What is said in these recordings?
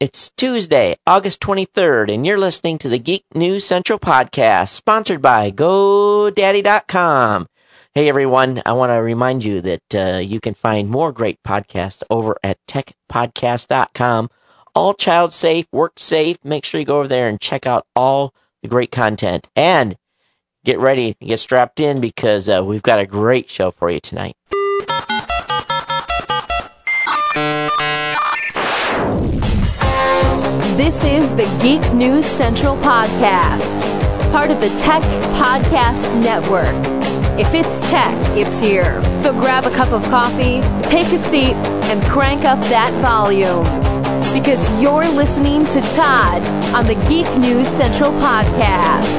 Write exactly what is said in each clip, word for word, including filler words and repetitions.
It's Tuesday, August twenty-third, and you're listening to the Geek News Central podcast, sponsored by GoDaddy dot com. Hey everyone, I want to remind you that uh, you can find more great podcasts over at Tech Podcast dot com. All child safe, work safe. Make sure you go over there and check out all the great content. And get ready, get strapped in, because uh, we've got a great show for you tonight. This is the Geek News Central podcast, part of the Tech Podcast Network. If it's tech, it's here. So grab a cup of coffee, take a seat, and crank up that volume. Because you're listening to Todd on the Geek News Central podcast.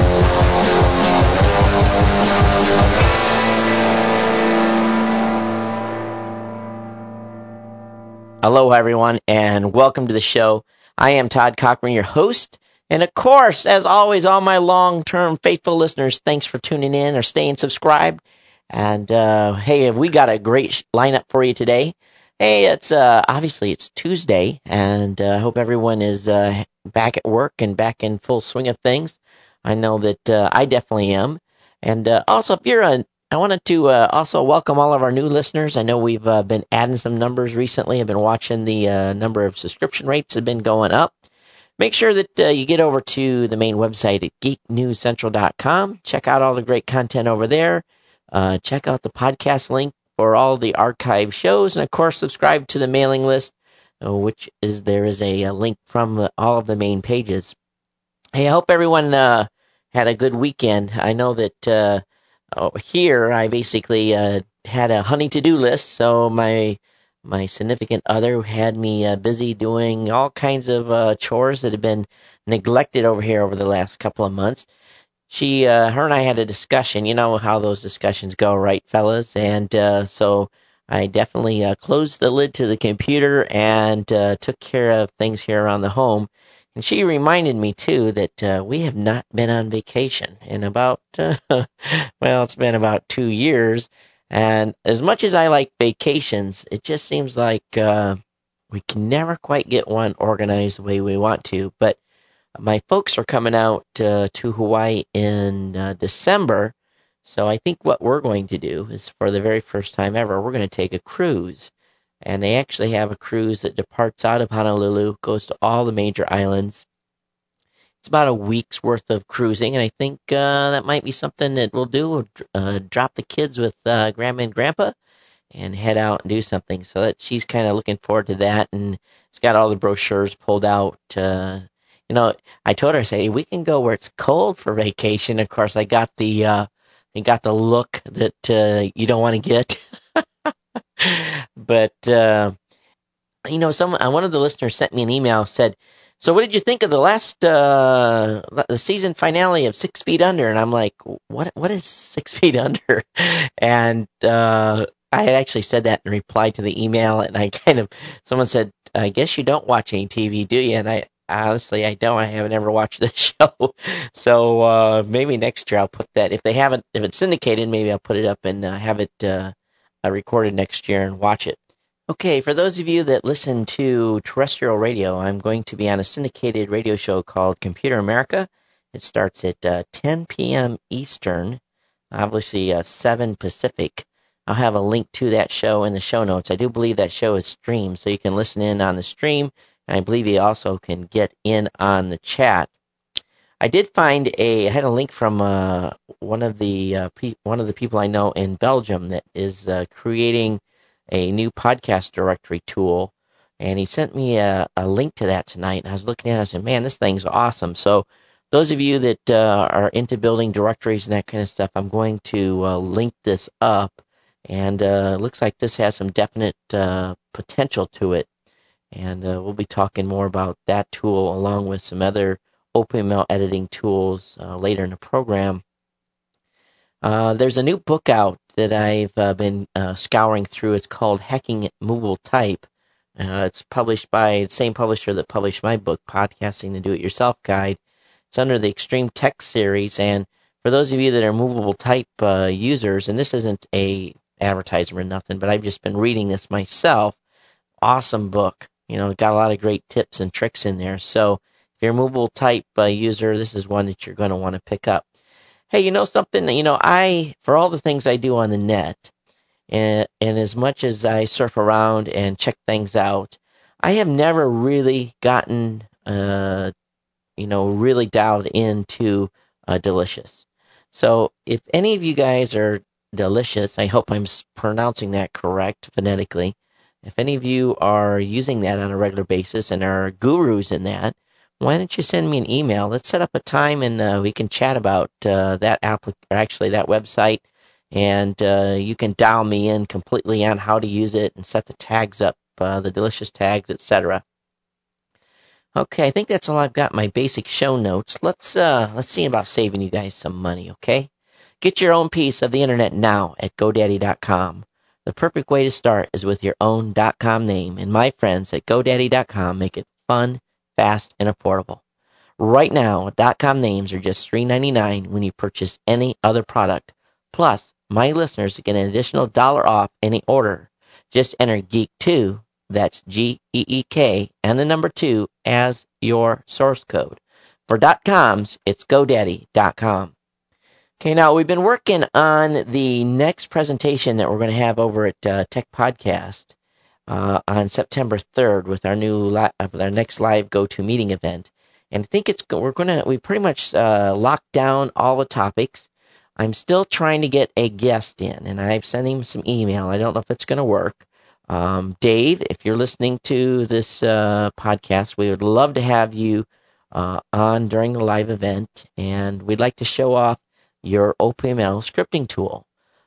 Aloha, everyone, and welcome to the show. I am Todd Cochran, your host, and of course, as always, all my long-term faithful listeners, thanks for tuning in or staying subscribed. And uh, hey, we got a great lineup for you today. Hey, it's uh, obviously it's Tuesday, and I uh, hope everyone is uh, back at work and back in full swing of things. I know that uh, I definitely am. And uh, also, if you're a I wanted to uh, also welcome all of our new listeners. I know we've uh, been adding some numbers recently. I've been watching the uh, number of subscription rates have been going up. Make sure that uh, you get over to the main website at geek news central dot com. Check out all the great content over there. Uh, check out the podcast link for all the archive shows. And, of course, subscribe to the mailing list, uh, which is there is a, a link from the, all of the main pages. Hey, I hope everyone uh, had a good weekend. I know that... Uh, Oh, here, I basically uh, had a honey to-do list, so my my significant other had me uh, busy doing all kinds of uh, chores that have been neglected over here over the last couple of months. She, uh, her and I had a discussion. You know how those discussions go, right, fellas? And uh, so I definitely uh, closed the lid to the computer and uh, took care of things here around the home. And she reminded me, too, that uh, we have not been on vacation in about, uh, well, it's been about two years. And as much as I like vacations, it just seems like uh, we can never quite get one organized the way we want to. But my folks are coming out uh, to Hawaii in uh, December. So I think what we're going to do is, for the very first time ever, we're going to take a cruise. And they actually have a cruise that departs out of Honolulu, goes to all the major islands. It's about a week's worth of cruising, and I think uh, that might be something that we'll do. We'll uh, drop the kids with uh, Grandma and Grandpa and head out and do something. So that she's kind of looking forward to that, and it's got all the brochures pulled out. Uh, you know, I told her, I said, hey, we can go where it's cold for vacation. Of course, I got the, uh, I got the look that uh, you don't want to get. But, uh, you know, some, uh, one of the listeners sent me an email, said, so what did you think of the last, uh, the season finale of Six Feet Under? And I'm like, what, what is Six Feet Under? And, uh, I had actually said that in reply to the email, and I kind of, someone said, I guess you don't watch any T V, do you? And I, honestly, I don't. I haven't ever watched the show. So, uh, maybe next year I'll put that, if they haven't, if it's syndicated, maybe I'll put it up and uh, have it, uh, I recorded next year and watch it. Okay, for those of you that listen to terrestrial radio, I'm going to be on a syndicated radio show called Computer America. It starts at uh, ten p.m. Eastern, obviously uh, seven Pacific. I'll have a link to that show in the show notes. I do believe that show is streamed, so you can listen in on the stream, and I believe you also can get in on the chat. I did find a, I had a link from uh, one of the uh, pe- one of the people I know in Belgium that is uh, creating a new podcast directory tool, and he sent me a, a link to that tonight, and I was looking at it and I said, man, this thing's awesome. So those of you that uh, are into building directories and that kind of stuff, I'm going to uh, link this up, and uh, it looks like this has some definite uh, potential to it, and uh, we'll be talking more about that tool along with some other OpenMail editing tools uh, later in the program. Uh, there's a new book out that I've uh, been uh, scouring through. It's called Hacking Movable Type. Uh, it's published by the same publisher that published my book, Podcasting the Do-It-Yourself Guide. It's under the Extreme Tech series, and for those of you that are movable type uh, users, and this isn't a advertisement or nothing, but I've just been reading this myself. Awesome book. You know, got a lot of great tips and tricks in there. So if you're a mobile type uh, user, this is one that you're going to want to pick up. Hey, you know something? You know, I, for all the things I do on the net, and, and as much as I surf around and check things out, I have never really gotten, uh, you know, really dialed into uh, Delicious. So if any of you guys are Delicious, I hope I'm pronouncing that correct phonetically. If any of you are using that on a regular basis and are gurus in that, why don't you send me an email? Let's set up a time and uh, we can chat about uh, that app, or actually that website, and uh, you can dial me in completely on how to use it and set the tags up, uh, the Delicious tags, et cetera. Okay, I think that's all I've got. My basic show notes. Let's uh, let's see about saving you guys some money. Okay, get your own piece of the internet now at GoDaddy dot com. The perfect way to start is with your own .com name, and my friends at GoDaddy dot com make it fun, fast, and affordable. Right now, .com names are just three dollars and ninety-nine cents when you purchase any other product. Plus, my listeners get an additional dollar off any order. Just enter Geek two, that's G E E K, and the number two as your source code. For .coms, it's GoDaddy dot com. Okay, now we've been working on the next presentation that we're going to have over at uh, Tech Podcast uh, on September third with our new li- uh, our next live GoToMeeting event, and I think it's we're going to we pretty much uh, locked down all the topics. I'm still trying to get a guest in, and I've sent him some email. I don't know if it's going to work. Um, Dave, if you're listening to this uh, podcast, we would love to have you uh, on during the live event, and we'd like to show off your O P M L scripting tool.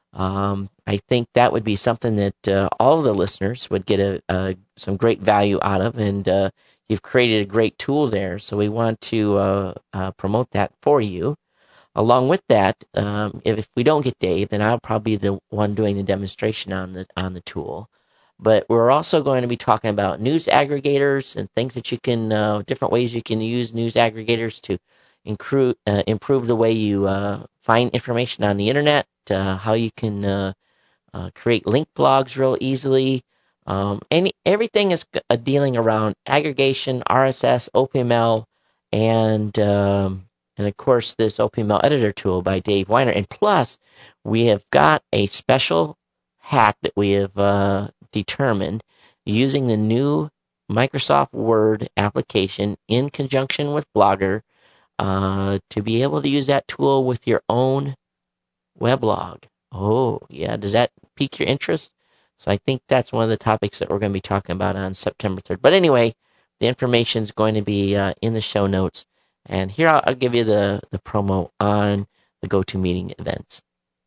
Um, I think that would be something that uh, all of the listeners would get a, a some great value out of, and uh, you've created a great tool there. So we want to uh, uh, promote that for you. Along with that, um, if, if we don't get Dave, then I'll probably be the one doing the demonstration on the on the tool. But we're also going to be talking about news aggregators and things that you can, uh, different ways you can use news aggregators to Improve, uh, improve the way you uh, find information on the internet, uh, how you can uh, uh, create link blogs real easily. Um, any everything is uh, dealing around aggregation, R S S, O P M L, and um, and of course this O P M L editor tool by Dave Weiner. And plus, we have got a special hack that we have uh, determined using the new Microsoft Word application in conjunction with Blogger. Uh, to be able to use that tool with your own weblog. Oh, yeah. Does that pique your interest? So I think that's one of the topics that we're going to be talking about on September third. But anyway, the information is going to be uh, in the show notes. And here I'll, I'll give you the, the promo on the GoToMeeting events.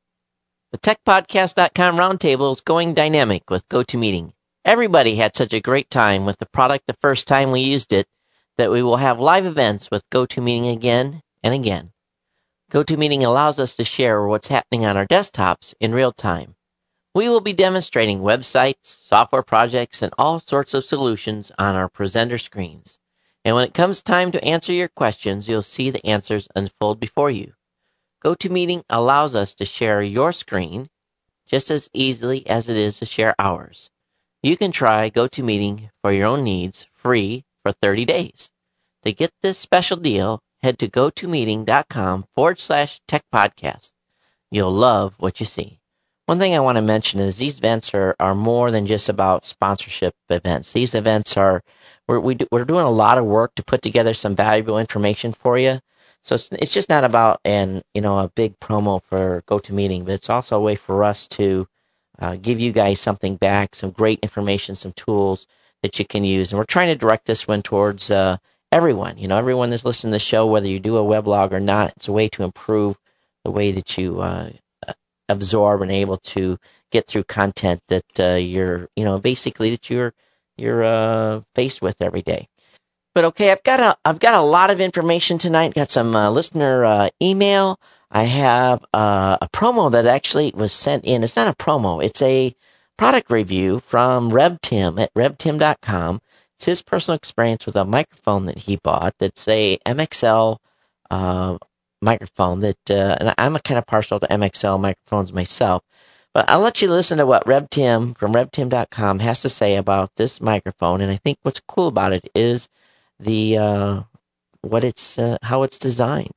The Tech Podcast dot com roundtable is going dynamic with GoToMeeting. Everybody had such a great time with the product the first time we used it that we will have live events with GoToMeeting again and again. GoToMeeting allows us to share what's happening on our desktops in real time. We will be demonstrating websites, software projects, and all sorts of solutions on our presenter screens. And when it comes time to answer your questions, you'll see the answers unfold before you. GoToMeeting allows us to share your screen just as easily as it is to share ours. You can try GoToMeeting for your own needs free for thirty days. To get this special deal, head to GoToMeeting.com forward slash tech podcast. You'll love what you see. One thing I want to mention is these events are, are more than just about sponsorship events. These events are, we're, we do, we're doing a lot of work to put together some valuable information for you. So it's, it's just not about an, you know, a big promo for GoToMeeting, but it's also a way for us to uh, give you guys something back, some great information, some tools that you can use. And we're trying to direct this one towards uh, everyone. You know, everyone that's listening to the show, whether you do a weblog or not, it's a way to improve the way that you uh, absorb and able to get through content that uh, you're, you know, basically that you're you're uh, faced with every day. But okay, I've got a I've got a lot of information tonight. Got some uh, listener uh, email. I have uh, a promo that actually was sent in. It's not a promo. It's a product review from Rev Tim at Rev Tim dot com. It's his personal experience with a microphone that he bought. That's a M X L uh, microphone that, uh, and I'm kind of partial to M X L microphones myself, But I'll let you listen to what Rev Tim from rev tim dot com has to say about this microphone. And I think what's cool about it is the uh, what it's uh, how it's designed.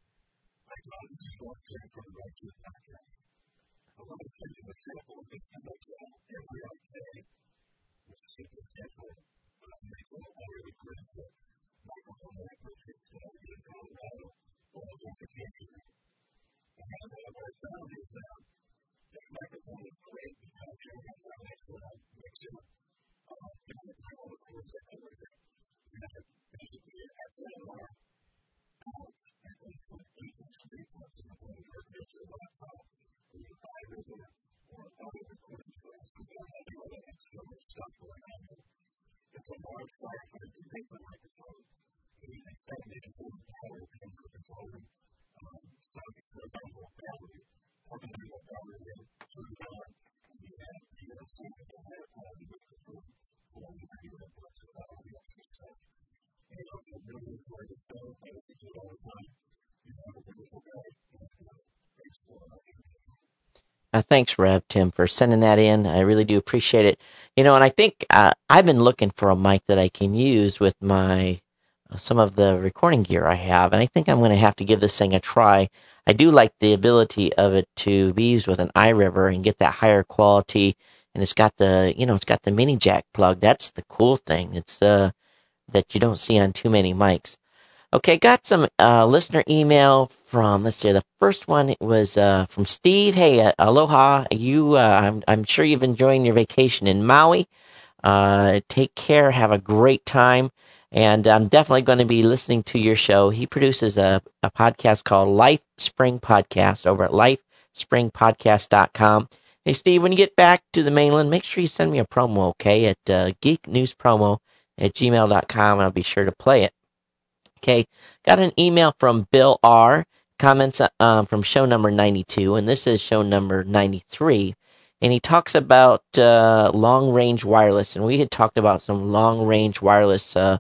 Uh, thanks, Rev Tim, for sending that in. I really do appreciate it. You know, and I think uh, I've been looking for a mic that I can use with my uh, some of the recording gear I have, and I think I'm going to have to give this thing a try. I do like the ability of it to be used with an iRiver and get that higher quality, and it's got the you know it's got the mini jack plug. That's the cool thing. It's uh that you don't see on too many mics. Okay, got some uh, listener email from, let's see, the first one was uh, from Steve. Hey, uh, aloha. You, uh, I'm, I'm sure you've enjoying your vacation in Maui. Uh, take care. Have a great time. And I'm definitely going to be listening to your show. He produces a, a podcast called Life Spring Podcast over at life spring podcast dot com. Hey, Steve, when you get back to the mainland, make sure you send me a promo, okay, at uh, geek news promo at gmail dot com, and I'll be sure to play it. Okay, got an email from Bill R. Comments um, from show number ninety-two, and this is show number ninety-three. And he talks about uh, long-range wireless, and we had talked about some long-range wireless uh,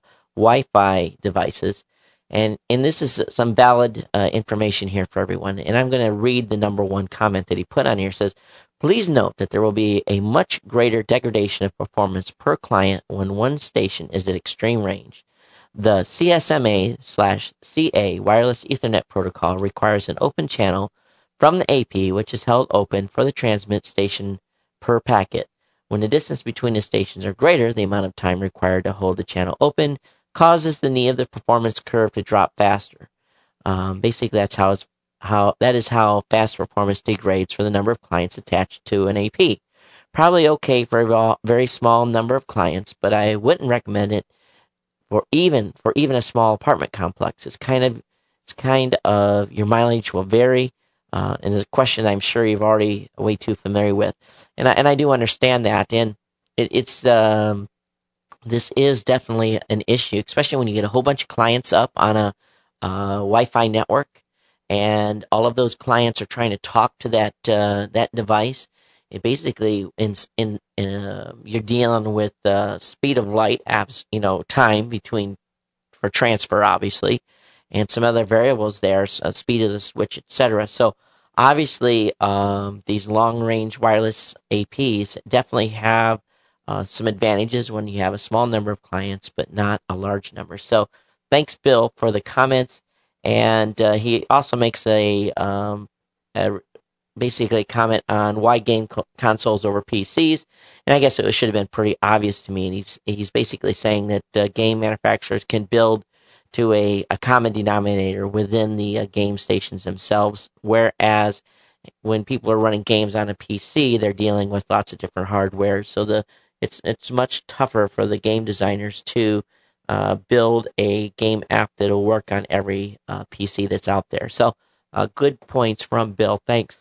Wi-Fi devices. And and this is some valid uh, information here for everyone. And I'm going to read the number one comment that he put on here. It says, please note that there will be a much greater degradation of performance per client when one station is at extreme range. The C S M A slash C A wireless Ethernet protocol requires an open channel from the A P, which is held open for the transmit station per packet. When the distance between the stations are greater, the amount of time required to hold the channel open causes the knee of the performance curve to drop faster. Um, basically, that's how it's, how that is how fast performance degrades for the number of clients attached to an A P. Probably okay for a very small number of clients, but I wouldn't recommend it. Or even for even a small apartment complex, it's kind of it's kind of your mileage will vary, uh, and it's a question I'm sure you've already way too familiar with, and I and I do understand that, and it, it's um, this is definitely an issue, especially when you get a whole bunch of clients up on a uh, Wi-Fi network, and all of those clients are trying to talk to that uh, that device. It basically, in in, in uh, you're dealing with the uh, speed of light, apps, you know, time between for transfer, obviously, and some other variables there, uh, speed of the switch, et cetera. So obviously, um, these long-range wireless A Ps definitely have uh, some advantages when you have a small number of clients, but not a large number. So thanks, Bill, for the comments, and uh, he also makes a, um, a basically a comment on why game co- consoles over P Cs, and I guess it should have been pretty obvious to me. And he's he's basically saying that uh, game manufacturers can build to a, a common denominator within the uh, game stations themselves, whereas when people are running games on a P C, they're dealing with lots of different hardware. So the it's it's much tougher for the game designers to uh, build a game app that'll work on every uh, P C that's out there. So uh, good points from Bill. Thanks.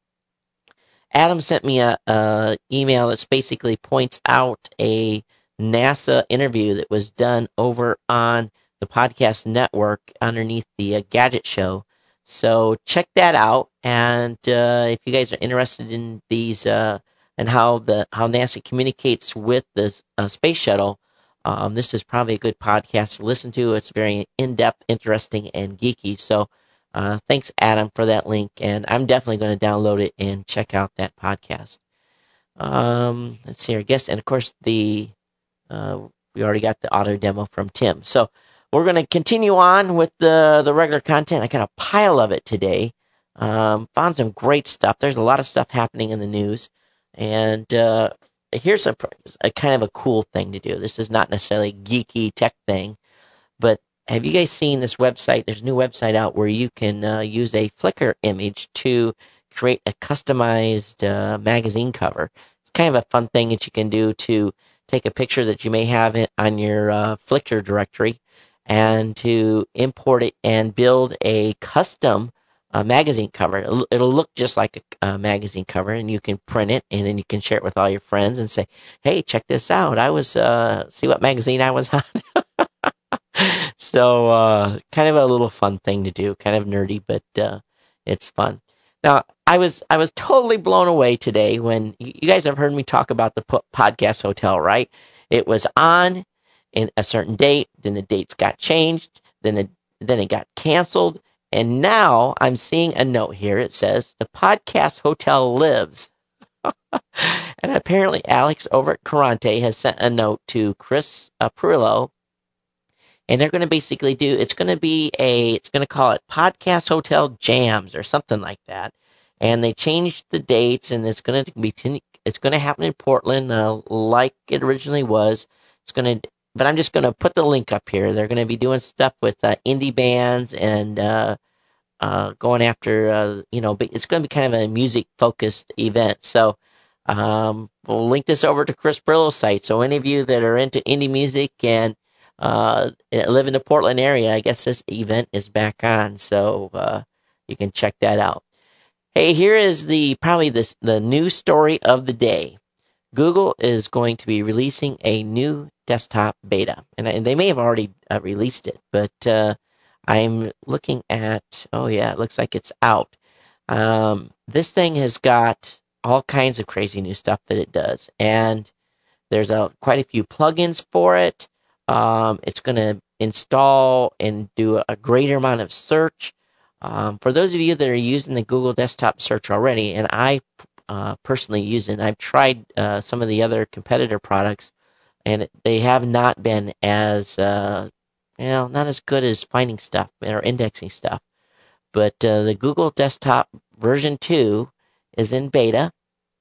Adam sent me a, a email that basically points out a NASA interview that was done over on the podcast network underneath the uh, Gadget Show. So check that out. And uh, if you guys are interested in these uh, and how the how NASA communicates with the uh, space shuttle, um, this is probably a good podcast to listen to. It's very in-depth, interesting, and geeky. So Uh, thanks, Adam, for that link, and I'm definitely going to download it and check out that podcast. Um, let's see, I guess, and of course the uh, we already got the auto demo from Tim. So we're going to continue on with the the regular content. I got a pile of it today. Um, found some great stuff. There's a lot of stuff happening in the news, and uh, here's a, a kind of a cool thing to do. This is not necessarily a geeky tech thing, but have you guys seen this website? There's a new website out where you can uh, use a Flickr image to create a customized uh, magazine cover. It's kind of a fun thing that you can do to take a picture that you may have it on your uh, Flickr directory and to import it and build a custom uh, magazine cover. It'll, it'll look just like a, a magazine cover, and you can print it, and then you can share it with all your friends and say, hey, check this out. I was, uh, see what magazine I was on? So, uh, kind of a little fun thing to do, kind of nerdy, but, uh, it's fun. Now, I was, I was totally blown away today when you guys have heard me talk about the Podcast Hotel, right? It was on in a certain date, then the dates got changed, then it, then it got canceled, and now I'm seeing a note here. It says the Podcast Hotel lives. And apparently Alex over at Currente has sent a note to Chris uh, Pirillo. And they're going to basically do, it's going to be a, it's going to call it Podcast Hotel Jams or something like that. And they changed the dates, and it's going to be, it's going to happen in Portland, uh, like it originally was. It's going to, but I'm just going to put the link up here. They're going to be doing stuff with uh, indie bands and uh, uh, going after, uh, you know, it's going to be kind of a music-focused event. So um, we'll link this over to Chris Pirillo's site. So any of you that are into indie music and uh, live in the Portland area, I guess this event is back on. So uh, you can check that out. Hey, here is the probably this the news story of the day. Google is going to be releasing a new desktop beta, and, and they may have already uh, released it, but uh, I'm looking at, oh yeah, it looks like it's out. Um, this thing has got all kinds of crazy new stuff that it does, and there's a, quite a few plugins for it. Um, it's going to install and do a greater amount of search. Um, for those of you that are using the Google Desktop Search already, and I Uh, personally use it. I've tried uh, some of the other competitor products, and they have not been as, uh, you know, not as good as finding stuff or indexing stuff. But uh, the Google Desktop version two is in beta,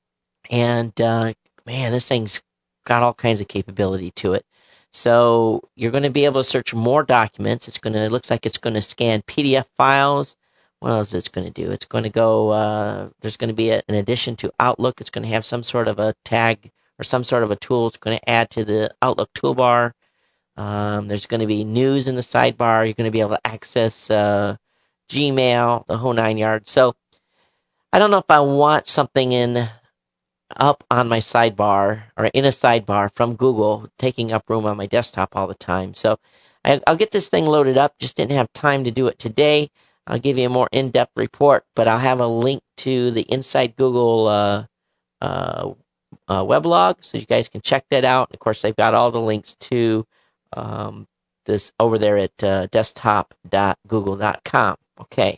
and uh, man, this thing's got all kinds of capability to it. So you're going to be able to search more documents. It's going to, it looks like it's going to scan P D F files. What else is it going to do? It's going to go, uh, there's going to be a, an addition to Outlook. It's going to have some sort of a tag or some sort of a tool. It's going to add to the Outlook toolbar. Um, there's going to be news in the sidebar. You're going to be able to access uh, Gmail, the whole nine yards. So I don't know if I want something in up on my sidebar or in a sidebar from Google taking up room on my desktop all the time. So I, I'll get this thing loaded up. Just didn't have time to do it today. I'll give you a more in-depth report, but I'll have a link to the Inside Google uh, uh, uh, weblog, so you guys can check that out. Of course, they've got all the links to um, this over there at uh, desktop dot google dot com. Okay.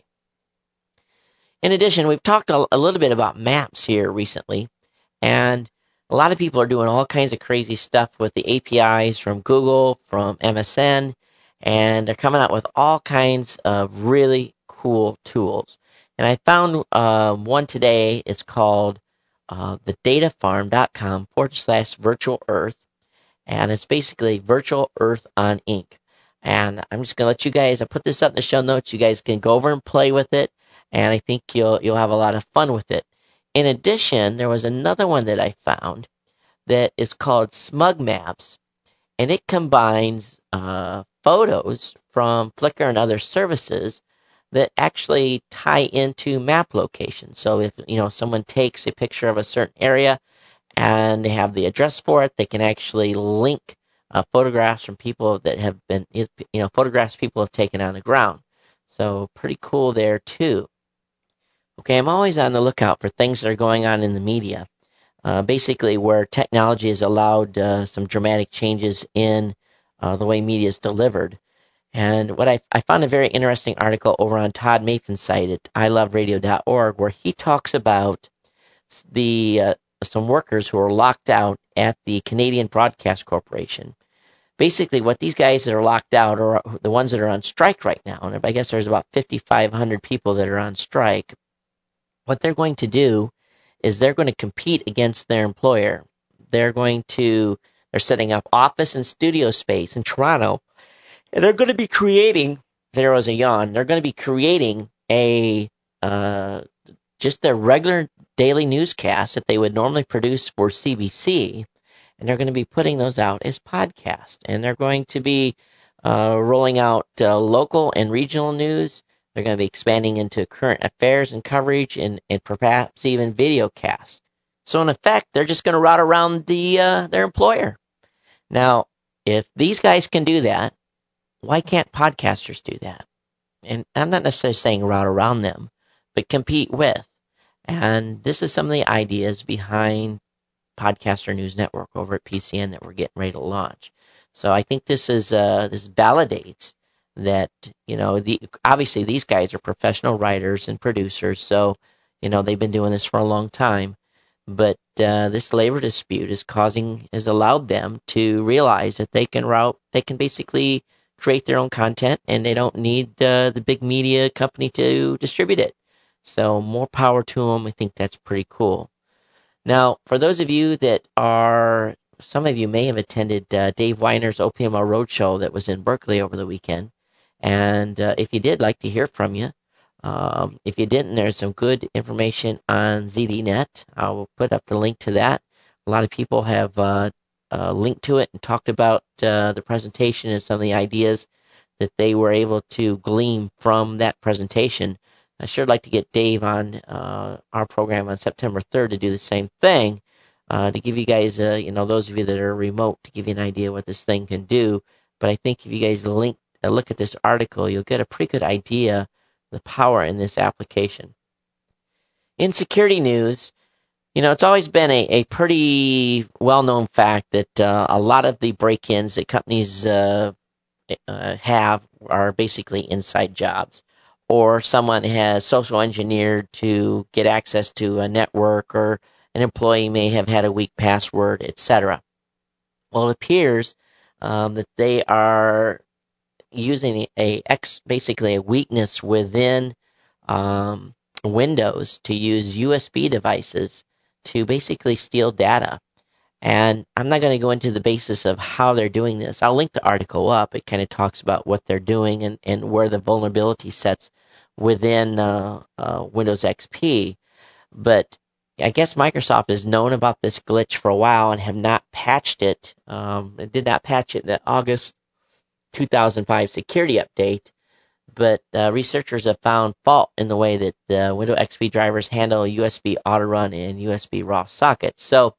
In addition, we've talked a, a little bit about maps here recently, and a lot of people are doing all kinds of crazy stuff with the A P Is from Google, from M S N, and they're coming out with all kinds of really cool tools. And I found uh, one today. It's called uh, the datafarm dot com forward slash virtual earth. And it's basically virtual earth on ink. And I'm just going to let you guys, I put this up in the show notes. You guys can go over and play with it. And I think you'll, you'll have a lot of fun with it. In addition, there was another one that I found that is called Smug Maps. And it combines uh, photos from Flickr and other services that actually tie into map locations. So if, you know, someone takes a picture of a certain area and they have the address for it, they can actually link uh, photographs from people that have been, you know, photographs people have taken on the ground. So pretty cool there too. Okay, I'm always on the lookout for things that are going on in the media. Uh, basically where technology has allowed uh, some dramatic changes in uh, the way media is delivered. And what I, I found a very interesting article over on Todd Mafin's site at i love radio dot org, where he talks about the uh, some workers who are locked out at the Canadian Broadcast Corporation. Basically, what these guys that are locked out are the ones that are on strike right now. And I guess there's about fifty-five hundred people that are on strike. What they're going to do is they're going to compete against their employer. They're going to, they're setting up office and studio space in Toronto. And they're going to be creating, there was a yawn, they're going to be creating a, uh, just their regular daily newscasts that they would normally produce for C B C. And they're going to be putting those out as podcasts. And they're going to be uh, rolling out uh, local and regional news. They're going to be expanding into current affairs and coverage and, and perhaps even video casts. So in effect, they're just going to route around the uh, their employer. Now, if these guys can do that, why can't podcasters do that? And I'm not necessarily saying route around them, but compete with. And this is some of the ideas behind Podcaster News Network over at P C N that we're getting ready to launch. So I think this is uh, this validates that, you know, the obviously these guys are professional writers and producers, so you know they've been doing this for a long time. But uh, this labor dispute is causing has allowed them to realize that they can route they can basically create their own content, and they don't need uh, the big media company to distribute it. So more power to them. I think that's pretty cool. Now, for those of you that are, some of you may have attended uh, Dave Weiner's O P M R Roadshow that was in Berkeley over the weekend. And uh, if you did, like to hear from you. Um, if you didn't, there's some good information on Z D Net. I will put up the link to that. A lot of people have uh, uh, linked to it and talked about uh, the presentation and some of the ideas that they were able to glean from that presentation. I sure like to get Dave on uh, our program on September third to do the same thing, uh, to give you guys, uh, you know, those of you that are remote, to give you an idea what this thing can do. But I think if you guys link, uh, look at this article, you'll get a pretty good idea of the power in this application. In security news, you know, it's always been a, a pretty well-known fact that uh, a lot of the break-ins that companies uh, uh, have are basically inside jobs. Or someone has social engineered to get access to a network, or an employee may have had a weak password, et cetera. Well, it appears um, that they are using a, a basically a weakness within um, Windows to use U S B devices to basically steal data. And I'm not going to go into the basis of how they're doing this. I'll link the article up. It kind of talks about what they're doing and, and where the vulnerability sets within uh, uh, Windows X P. But I guess Microsoft has known about this glitch for a while and have not patched it. Um, it did not patch it in the August two thousand five security update. But uh, researchers have found fault in the way that the Windows X P drivers handle U S B auto-run and U S B raw sockets. So,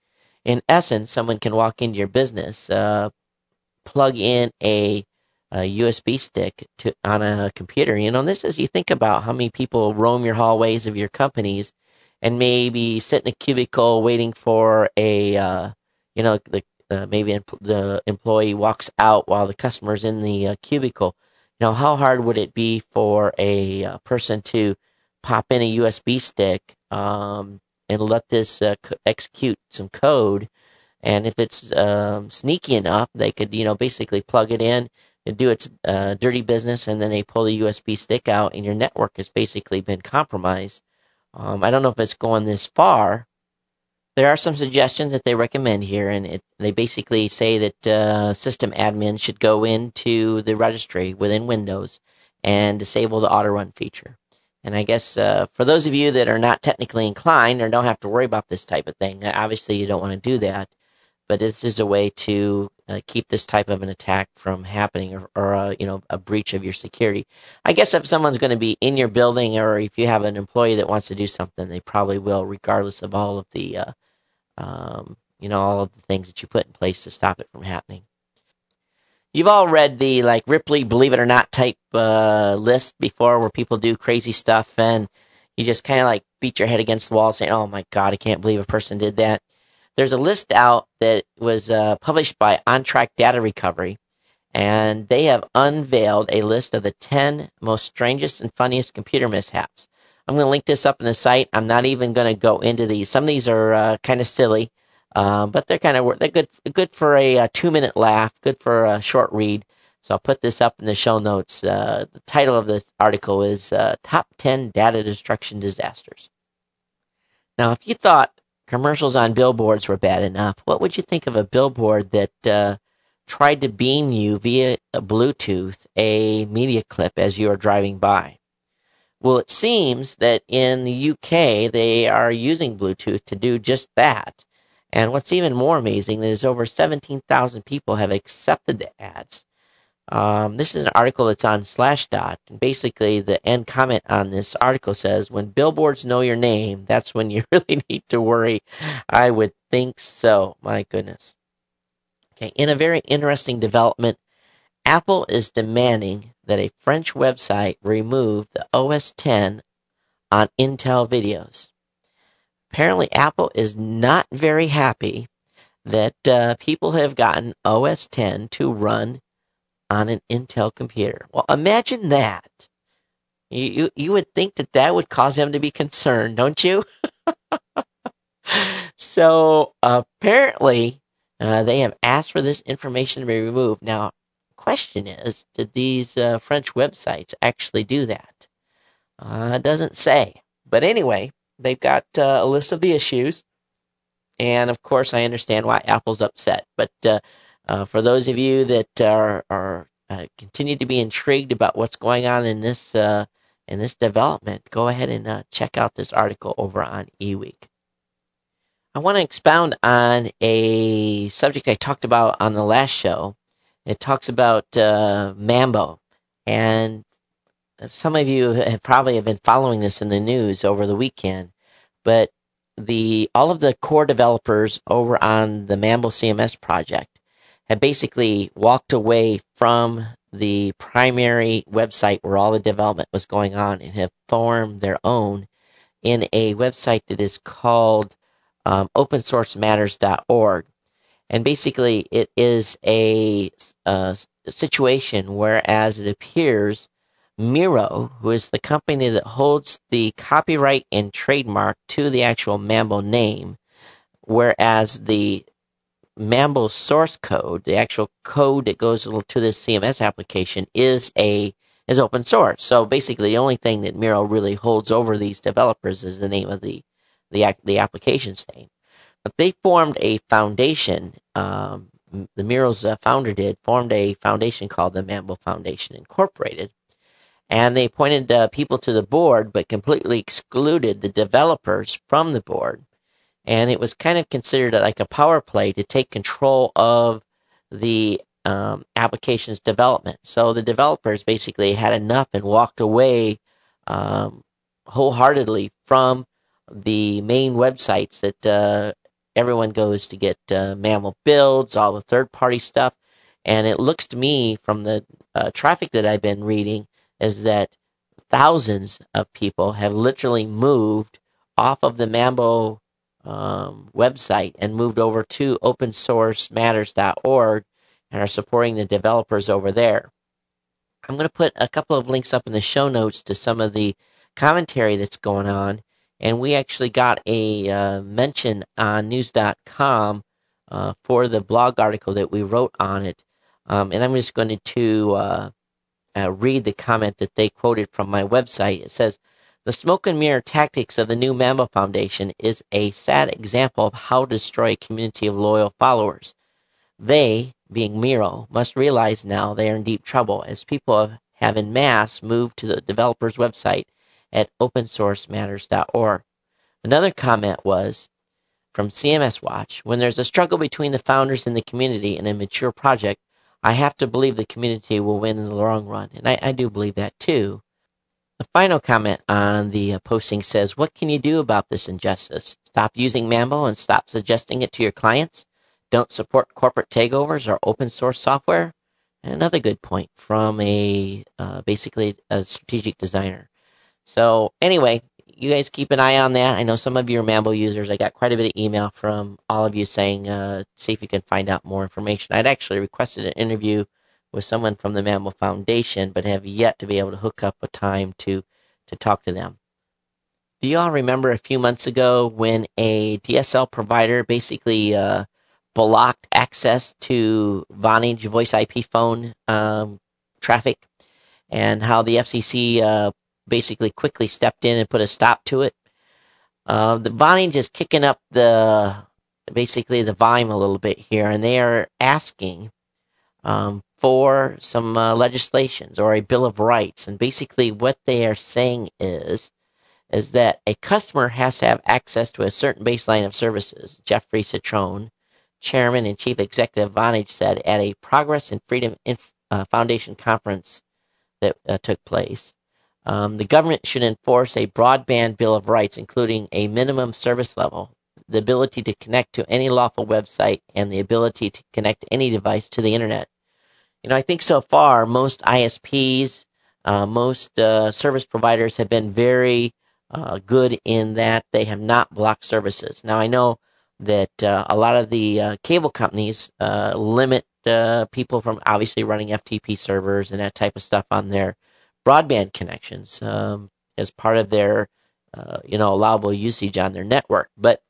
in essence, someone can walk into your business, uh, plug in a, a U S B stick to on a computer. You know, this is, you think about how many people roam your hallways of your companies and maybe sit in a cubicle waiting for a, uh, you know, the uh, maybe the employee walks out while the customer's in the uh, cubicle. You know, how hard would it be for a uh, person to pop in a U S B stick, um, and let this uh, c- execute some code? And if it's um, sneaky enough, they could, you know, basically plug it in and do its uh, dirty business, and then they pull the U S B stick out, and your network has basically been compromised. Um, I don't know if it's going this far. There are some suggestions that they recommend here, and it, they basically say that uh, system admins should go into the registry within Windows and disable the auto-run feature. And I guess uh, for those of you that are not technically inclined or don't have to worry about this type of thing, obviously you don't want to do that, but this is a way to uh, keep this type of an attack from happening, or, or uh, you know, a breach of your security. I guess if someone's going to be in your building, or if you have an employee that wants to do something, they probably will, regardless of all of the, uh, um, you know, all of the things that you put in place to stop it from happening. You've all read the, like, Ripley Believe It or Not type uh, list before, where people do crazy stuff and you just kind of like beat your head against the wall saying, oh my God, I can't believe a person did that. There's a list out that was uh, published by OnTrack Data Recovery, and they have unveiled a list of the ten most strangest and funniest computer mishaps. I'm going to link this up in the site. I'm not even going to go into these. Some of these are uh, kind of silly, uh, but they're kind of they're good good for a, a two minute laugh, good for a short read. So I'll put this up in the show notes. Uh, the title of this article is uh, Top ten Data Destruction Disasters. Now, if you thought commercials on billboards were bad enough, what would you think of a billboard that uh, tried to beam you via Bluetooth a media clip as you are driving by? Well, it seems that in the U K, they are using Bluetooth to do just that. And what's even more amazing is over seventeen thousand people have accepted the ads. Um, this is an article that's on Slashdot. And basically, the end comment on this article says, when billboards know your name, that's when you really need to worry. I would think so. My goodness. Okay, in a very interesting development, Apple is demanding that a French website remove the O S ten on Intel videos. Apparently, Apple is not very happy that uh, people have gotten O S ten to run on an Intel computer. Well, imagine that. You, you, you would think that that would cause them to be concerned, don't you? So, apparently, uh, they have asked for this information to be removed. Now, question is, did these uh, French websites actually do that? Uh, it doesn't say. But anyway, they've got uh, a list of the issues. And, of course, I understand why Apple's upset. But uh, uh, for those of you that are, are uh, continue to be intrigued about what's going on in this uh, in this development, go ahead and uh, check out this article over on eWeek. I want to expound on a subject I talked about on the last show. It talks about uh, Mambo, and some of you have probably have been following this in the news over the weekend. But the all of the core developers over on the Mambo C M S project have basically walked away from the primary website where all the development was going on and have formed their own in a website that is called um, open source matters dot org. And basically, it is a, a situation whereas it appears Miro, who is the company that holds the copyright and trademark to the actual Mambo name, whereas the Mambo source code, the actual code that goes to this C M S application, is a is open source. So basically, the only thing that Miro really holds over these developers is the name of the the the application's name. But they formed a foundation. Um, the Miro's uh, founder did formed a foundation called the Mambo Foundation Incorporated, and they appointed uh, people to the board, but completely excluded the developers from the board. And it was kind of considered like a power play to take control of the um, application's development. So the developers basically had enough and walked away um, wholeheartedly from the main websites that uh, everyone goes to get uh, Mambo builds, all the third-party stuff. And it looks to me from the uh, traffic that I've been reading is that thousands of people have literally moved off of the Mambo um, website and moved over to open source matters dot org and are supporting the developers over there. I'm going to put a couple of links up in the show notes to some of the commentary that's going on. And we actually got a uh, mention on news dot com uh, for the blog article that we wrote on it. Um, and I'm just going to uh, uh, read the comment that they quoted from my website. It says, "The smoke and mirror tactics of the new Mambo Foundation is a sad example of how to destroy a community of loyal followers. They, being Miro, must realize now they are in deep trouble as people have en masse moved to the developer's website at open source matters dot org. Another comment was from C M S Watch, "When there's a struggle between the founders and the community in a mature project, I have to believe the community will win in the long run." And I, I do believe that too. The final comment on the uh, posting says, "What can you do about this injustice? Stop using Mambo and stop suggesting it to your clients? Don't support corporate takeovers or open source software?" Another good point from a uh, basically a strategic designer. So anyway, you guys keep an eye on that. I know some of you are Mambo users. I got quite a bit of email from all of you saying, uh, see if you can find out more information. I'd actually requested an interview with someone from the Mambo Foundation, but have yet to be able to hook up a time to, to talk to them. Do you all remember a few months ago when a D S L provider basically uh, blocked access to Vonage voice I P phone um, traffic, and how the F C C uh, basically quickly stepped in and put a stop to it? Uh, the Vonage is kicking up the basically the volume a little bit here, and they are asking um, for some uh, legislations or a Bill of Rights. And basically what they are saying is, is that a customer has to have access to a certain baseline of services. Jeffrey Citron, chairman and chief executive of Vonage, said at a Progress and Freedom Inf- uh, Foundation conference that uh, took place. Um, the government should enforce a broadband Bill of Rights, including a minimum service level, the ability to connect to any lawful website, and the ability to connect any device to the internet. You know, I think so far most I S Ps, uh, most uh, service providers have been very uh, good in that they have not blocked services. Now, I know that uh, a lot of the uh, cable companies uh, limit uh, people from obviously running F T P servers and that type of stuff on their broadband connections um, as part of their, uh, you know, allowable usage on their network. But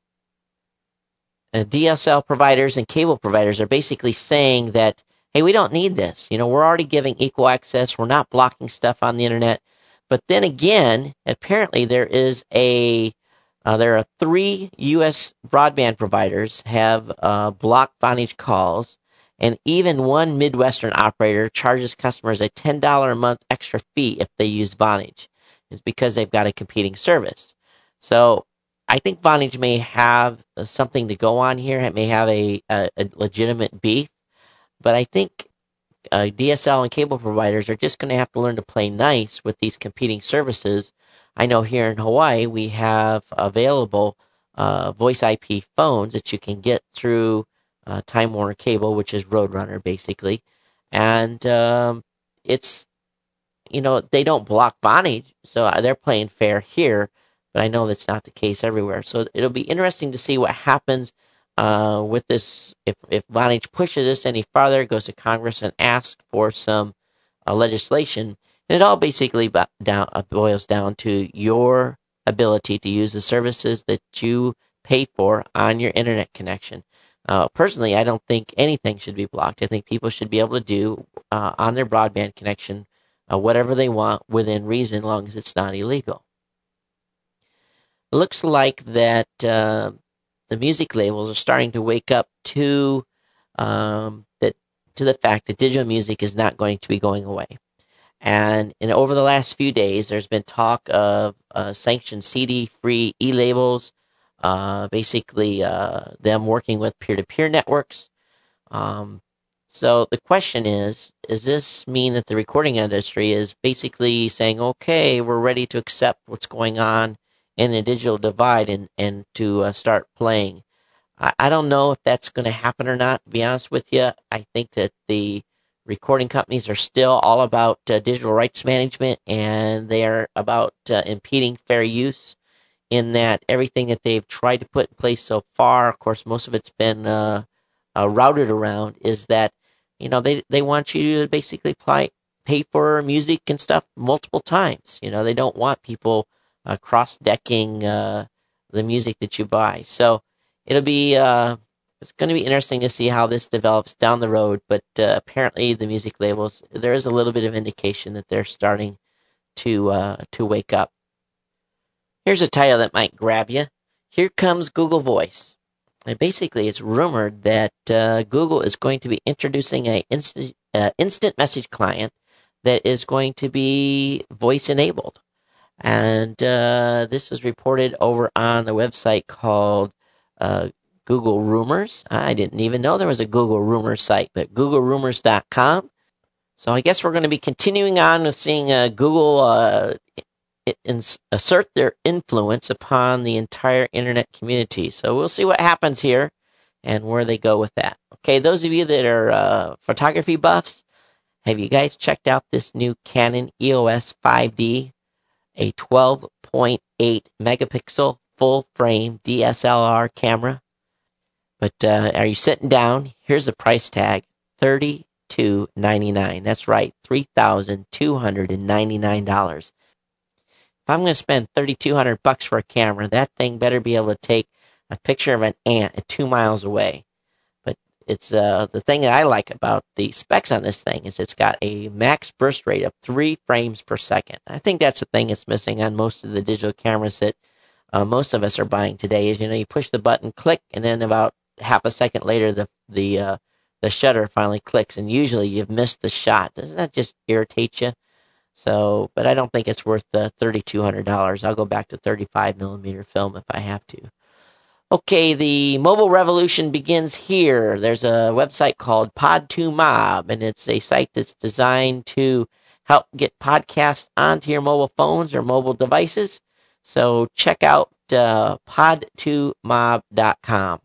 uh, D S L providers and cable providers are basically saying that, hey, we don't need this. You know, we're already giving equal access. We're not blocking stuff on the internet. But then again, apparently there is a, uh, there are three U S broadband providers have uh, blocked Vonage calls. And even one Midwestern operator charges customers a ten dollars a month extra fee if they use Vonage. It's because they've got a competing service. So I think Vonage may have something to go on here. It may have a, a, a legitimate beef. But I think uh, D S L and cable providers are just going to have to learn to play nice with these competing services. I know here in Hawaii we have available uh, voice I P phones that you can get through Uh, Time Warner Cable, which is Roadrunner, basically. And um, it's, you know, they don't block Vonage, so they're playing fair here, but I know that's not the case everywhere. So it'll be interesting to see what happens uh, with this. If, if Vonage pushes this any farther, goes to Congress and asks for some uh, legislation, and it all basically down, uh, boils down to your ability to use the services that you pay for on your internet connection. Uh, personally, I don't think anything should be blocked. I think people should be able to do uh, on their broadband connection uh, whatever they want within reason, as long as it's not illegal. It looks like that uh, the music labels are starting to wake up to um, that to the fact that digital music is not going to be going away. And in, over the last few days, there's been talk of uh, sanctioned C D-free e-labels. Uh, basically, uh, them working with peer-to-peer networks. Um, so the question is, does this mean that the recording industry is basically saying, okay, we're ready to accept what's going on in a digital divide and, and to uh, start playing? I, I don't know if that's going to happen or not, to be honest with you. I think that the recording companies are still all about uh, digital rights management, and they are about uh, impeding fair use. In that everything that they've tried to put in place so far, of course, most of it's been uh, uh, routed around, is that, you know, they they want you to basically play, pay for music and stuff multiple times. You know, they don't want people uh, cross-decking uh, the music that you buy. So it'll be uh, it's going to be interesting to see how this develops down the road. But uh, apparently, the music labels, there is a little bit of indication that they're starting to uh, to wake up. Here's a title that might grab you. Here comes Google Voice. And basically, it's rumored that uh, Google is going to be introducing an instant, uh, instant message client that is going to be voice-enabled. And uh, this was reported over on the website called uh, Google Rumors. I didn't even know there was a Google Rumors site, but google rumors dot com. So I guess we're going to be continuing on with seeing uh, Google uh, assert their influence upon the entire internet community. So we'll see what happens here and where they go with that. Okay, those of you that are uh, photography buffs, have you guys checked out this new Canon E O S five D, a twelve point eight megapixel full frame D S L R camera? But uh, are you sitting down? Here's the price tag, thirty-two ninety-nine. That's right, three thousand two hundred ninety-nine dollars. I'm going to spend thirty-two hundred bucks for a camera, that thing better be able to take a picture of an ant at two miles away. But it's uh, the thing that I like about the specs on this thing is it's got a max burst rate of three frames per second. I think that's the thing that's missing on most of the digital cameras that uh, most of us are buying today. Is, you know, you push the button, click, and then about half a second later, the the uh, the shutter finally clicks, and usually you've missed the shot. Doesn't that just irritate you? So, but I don't think it's worth the thirty-two hundred dollars. I'll go back to thirty-five millimeter film if I have to. Okay, the mobile revolution begins here. There's a website called Pod two Mob, and it's a site that's designed to help get podcasts onto your mobile phones or mobile devices. So check out uh, pod two mob dot com.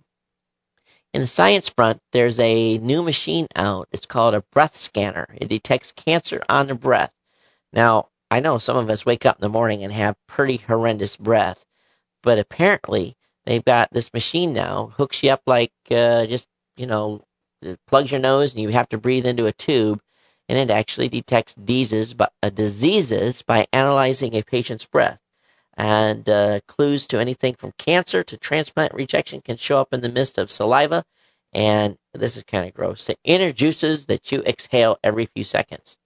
In the science front, there's a new machine out. It's called a breath scanner. It detects cancer on the breath. Now, I know some of us wake up in the morning and have pretty horrendous breath, but apparently they've got this machine now, hooks you up like uh, just, you know, it plugs your nose and you have to breathe into a tube, and it actually detects diseases, but, uh, diseases by analyzing a patient's breath. And uh, clues to anything from cancer to transplant rejection can show up in the midst of saliva, and this is kind of gross, the inner juices that you exhale every few seconds.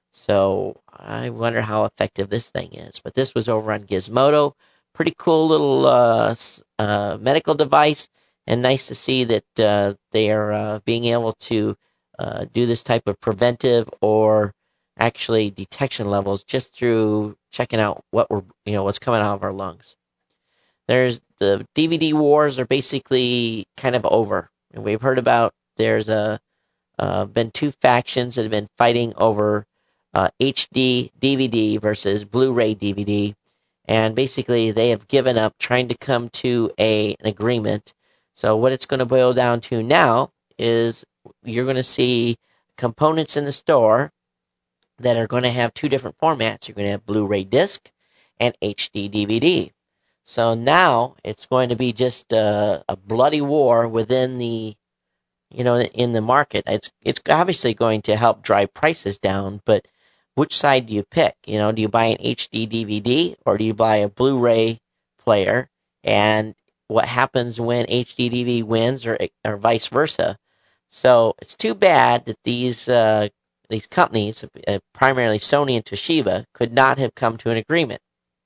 So I wonder how effective this thing is. But this was over on Gizmodo. Pretty cool little uh, uh, medical device, and nice to see that uh, they are uh, being able to uh, do this type of preventive or actually detection levels just through checking out what we're, you know, what's coming out of our lungs. There's the D V D wars are basically kind of over, and we've heard about there's a uh, been two factions that have been fighting over uh, H D D V D versus Blu-ray D V D. And basically, they have given up trying to come to a, an agreement. So what it's going to boil down to now is you're going to see components in the store that are going to have two different formats. You're going to have Blu-ray disc and H D D V D. So now it's going to be just a, a bloody war within the, you know, in the market. It's it's obviously going to help drive prices down, but which side do you pick? You know, do you buy an H D D V D or do you buy a Blu-ray player? And what happens when H D D V D wins, or or vice versa? So it's too bad that these uh, these companies, uh, primarily Sony and Toshiba, could not have come to an agreement.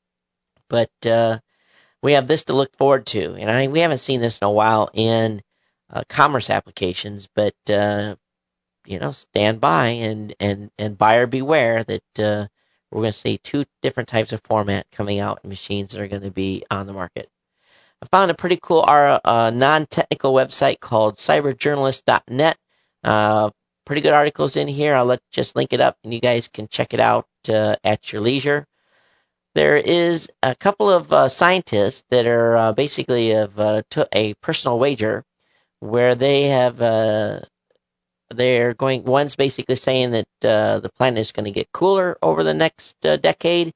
But uh, we have this to look forward to, and I we haven't seen this in a while in uh, commerce applications, but. Uh, You know, stand by and, and, and buyer beware that uh, we're going to see two different types of format coming out in machines that are going to be on the market. I found a pretty cool uh, non-technical website called cyber journalist dot net. Uh, pretty good articles in here. I'll let just link it up and you guys can check it out uh, at your leisure. There is a couple of uh, scientists that are uh, basically have uh, took a personal wager where they have... Uh, They're going, one's basically saying that uh, the planet is going to get cooler over the next uh, decade,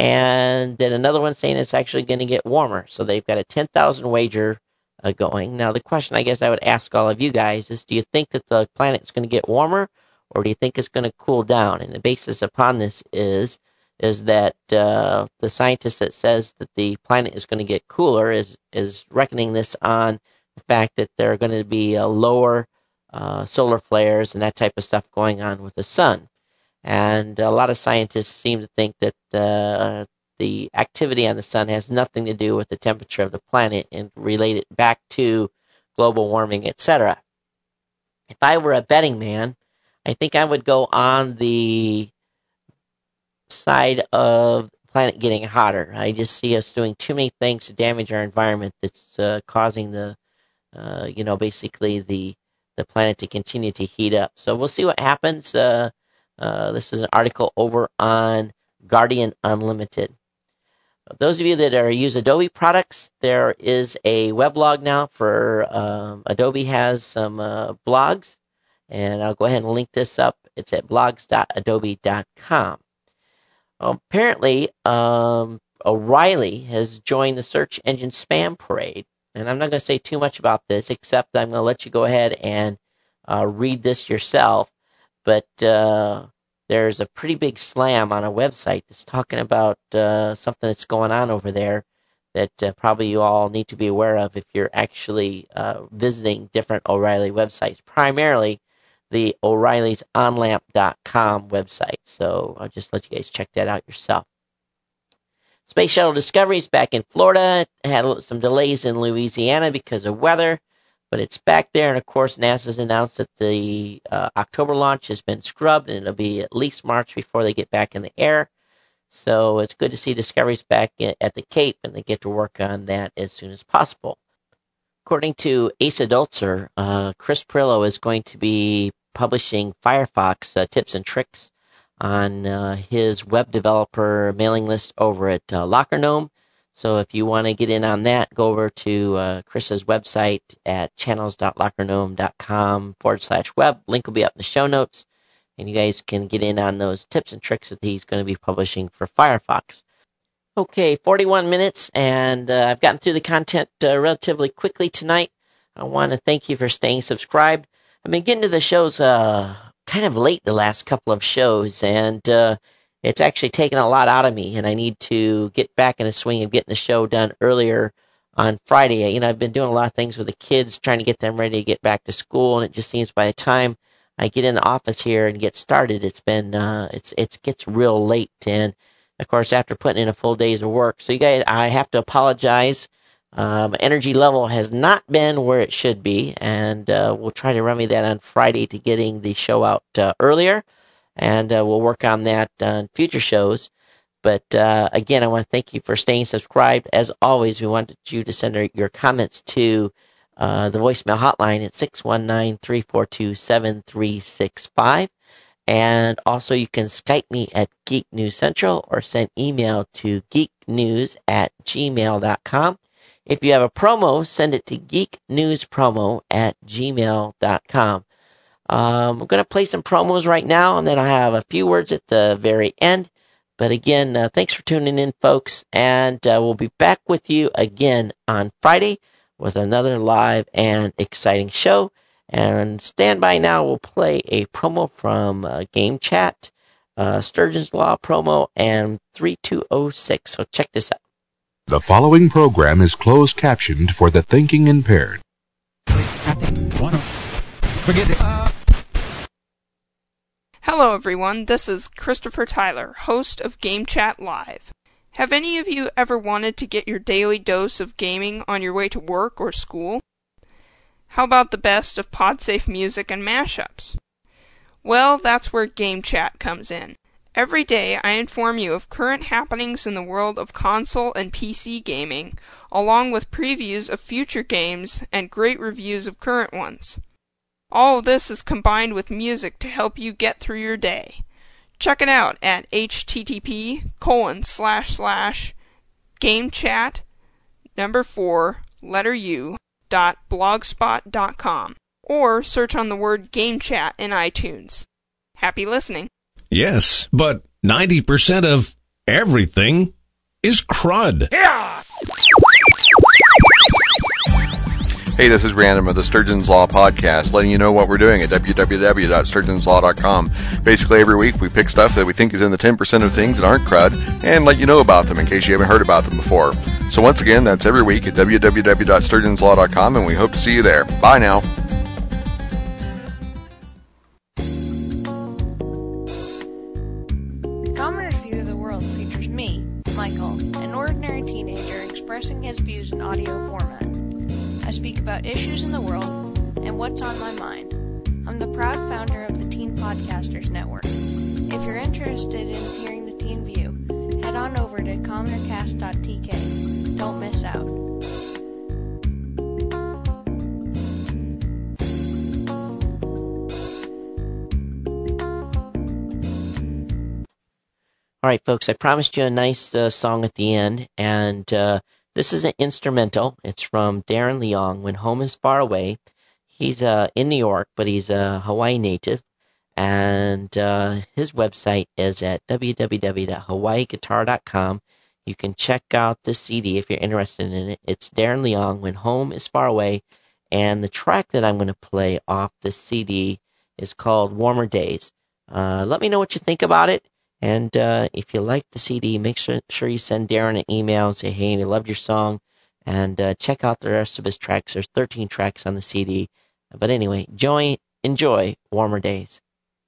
and then another one's saying it's actually going to get warmer. So they've got a ten thousand wager uh, going. Now, the question I guess I would ask all of you guys is, do you think that the planet is going to get warmer, or do you think it's going to cool down? And the basis upon this is, is that uh, the scientist that says that the planet is going to get cooler is, is reckoning this on the fact that there are going to be a lower Uh, solar flares and that type of stuff going on with the sun. And a lot of scientists seem to think that uh, the activity on the sun has nothing to do with the temperature of the planet and relate it back to global warming, et cetera. If I were a betting man, I think I would go on the side of the planet getting hotter. I just see us doing too many things to damage our environment that's uh, causing the, uh, you know, basically the the planet to continue to heat up. So we'll see what happens. Uh, uh, this is an article over on Guardian Unlimited. Those of you that are use Adobe products, there is a weblog now for um, Adobe has some uh, blogs, and I'll go ahead and link this up. It's at blogs dot adobe dot com. Apparently, um, O'Reilly has joined the search engine spam parade. And I'm not going to say too much about this, except I'm going to let you go ahead and uh, read this yourself. But uh, there's a pretty big slam on a website that's talking about uh, something that's going on over there that uh, probably you all need to be aware of if you're actually uh, visiting different O'Reilly websites, primarily the O'Reilly's On Lamp dot com website. So I'll just let you guys check that out yourself. Space Shuttle Discovery is back in Florida. It had some delays in Louisiana because of weather, but it's back there. And, of course, NASA's announced that the uh, October launch has been scrubbed, and it'll be at least March before they get back in the air. So it's good to see Discovery's back at the Cape, and they get to work on that as soon as possible. According to Asa Dulzer, uh, Chris Pirillo is going to be publishing Firefox uh, tips and tricks on uh, his web developer mailing list over at uh, LockerGnome. So if you want to get in on that, go over to uh, Chris's website at channels.lockergnome.com forward slash web. Link will be up in the show notes. And you guys can get in on those tips and tricks that he's going to be publishing for Firefox. Okay, forty-one minutes, and uh, I've gotten through the content uh, relatively quickly tonight. I want to thank you for staying subscribed. I've been getting to the shows uh, kind of late the last couple of shows, and uh, it's actually taken a lot out of me, and I need to get back in the swing of getting the show done earlier on Friday. You know, I've been doing a lot of things with the kids, trying to get them ready to get back to school, and it just seems by the time I get in the office here and get started, it's been, uh, it's, it gets real late. And of course, after putting in a full days of work. So you guys, I have to apologize. Um, energy level has not been where it should be. And, uh, we'll try to remedy that on Friday to getting the show out, uh, earlier. And, uh, we'll work on that on future shows. But, uh, again, I want to thank you for staying subscribed. As always, we wanted you to send your comments to Uh, the voicemail hotline at six one nine, three four two, seven three six five. And also you can Skype me at Geek News Central or send email to geeknews at gmail dot com. If you have a promo, send it to geeknewspromo at gmail dot com. Um, I'm going to play some promos right now, and then I have a few words at the very end. But again, uh, thanks for tuning in, folks, and uh, we'll be back with you again on Friday with another live and exciting show. And stand by now, we'll play a promo from uh, Game Chat, uh, Sturgeon's Law promo, and three two oh six. So check this out. The following program is closed captioned for the thinking impaired. Hello everyone, this is Christopher Tyler, host of Game Chat Live. Have any of you ever wanted to get your daily dose of gaming on your way to work or school? How about the best of PodSafe music and mashups? Well, that's where Game Chat comes in. Every day I inform you of current happenings in the world of console and P C gaming, along with previews of future games and great reviews of current ones. All of this is combined with music to help you get through your day. Check it out at http colon slash slash gamechat number four letter u dot blogspot dot com or search on the word Game Chat in iTunes. Happy listening. Yes, but ninety percent of everything is crud. Yeah! Hey, this is Random of the Sturgeon's Law Podcast, letting you know what we're doing at w w w dot sturgeons law dot com. Basically, every week we pick stuff that we think is in the ten percent of things that aren't crud, and let you know about them in case you haven't heard about them before. So once again, that's every week at w w w dot sturgeons law dot com, and we hope to see you there. Bye now. Commoner's View of the World features me, Michael, an ordinary teenager expressing his views in audio format. I speak about issues in the world and what's on my mind. I'm the proud founder of the Teen Podcasters Network. If you're interested in hearing the Teen View, head on over to commoner cast dot t k. Don't miss out. All right, folks, I promised you a nice uh, song at the end, and uh, this is an instrumental. It's from Darren Leong, When Home is Far Away. He's uh, in New York, but he's a Hawaii native, and uh, his website is at w w w dot hawaii guitar dot com. You can check out the C D if you're interested in it. It's Darren Leong, When Home is Far Away, and the track that I'm going to play off the C D is called Warmer Days. Uh, let me know what you think about it. And uh, if you like the C D, make sure, sure you send Darren an email and say, hey, I loved your song. And uh, check out the rest of his tracks. There's thirteen tracks on the C D. But anyway, enjoy, enjoy Warmer Days.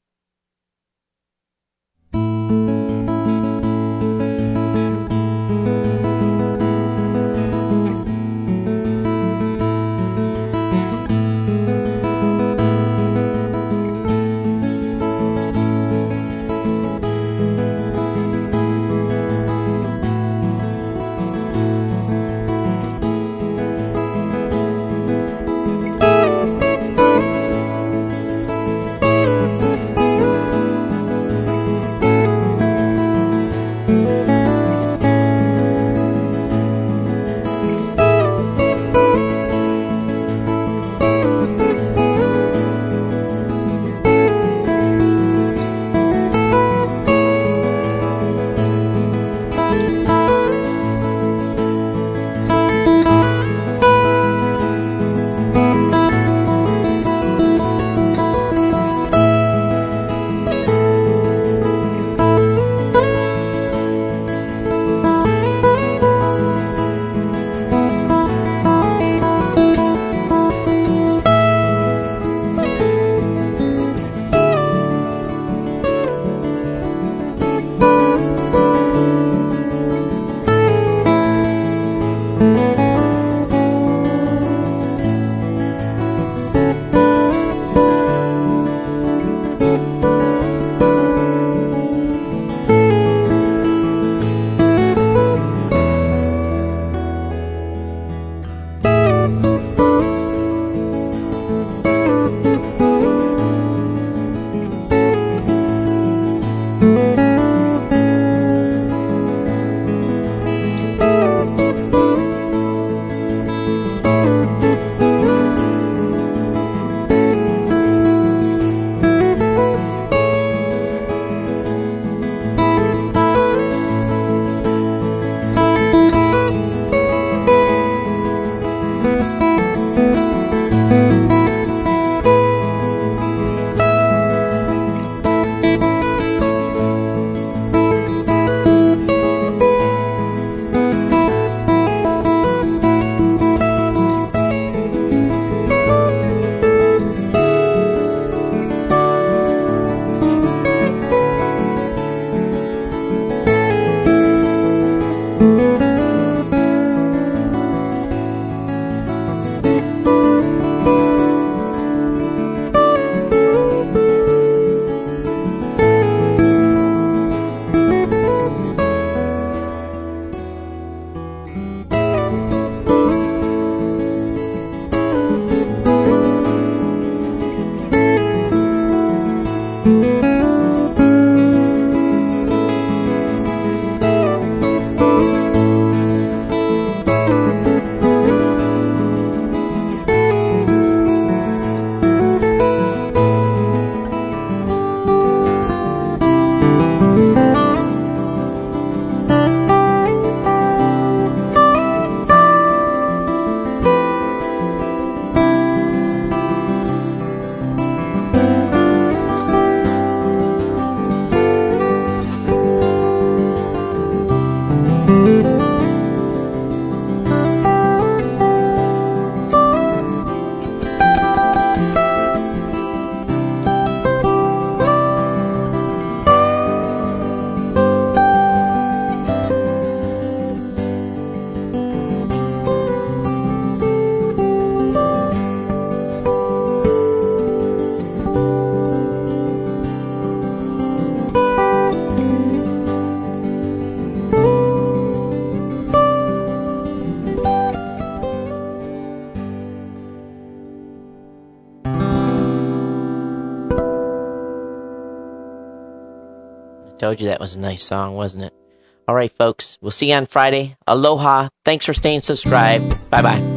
Told you that was a nice song, wasn't it? All right, folks. We'll see you on Friday. Aloha. Thanks for staying subscribed. Bye-bye.